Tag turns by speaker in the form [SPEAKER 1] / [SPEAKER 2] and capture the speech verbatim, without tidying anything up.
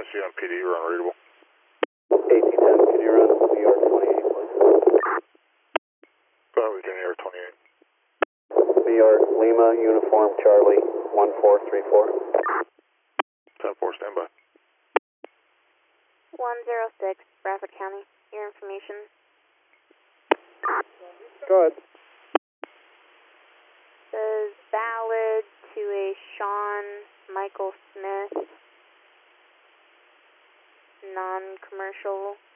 [SPEAKER 1] S U on P D, run readable.
[SPEAKER 2] eighteen ten, can you run New York twenty-eight, please?
[SPEAKER 1] Uh, we're doing Air twenty-eight.
[SPEAKER 2] New York, Lima, Uniform, Charlie, one four three four.
[SPEAKER 1] ten four, standby.
[SPEAKER 3] one zero six, Bradford County. Your information.
[SPEAKER 2] Go ahead.
[SPEAKER 3] Says valid to a Sean Michael Smith, non-commercial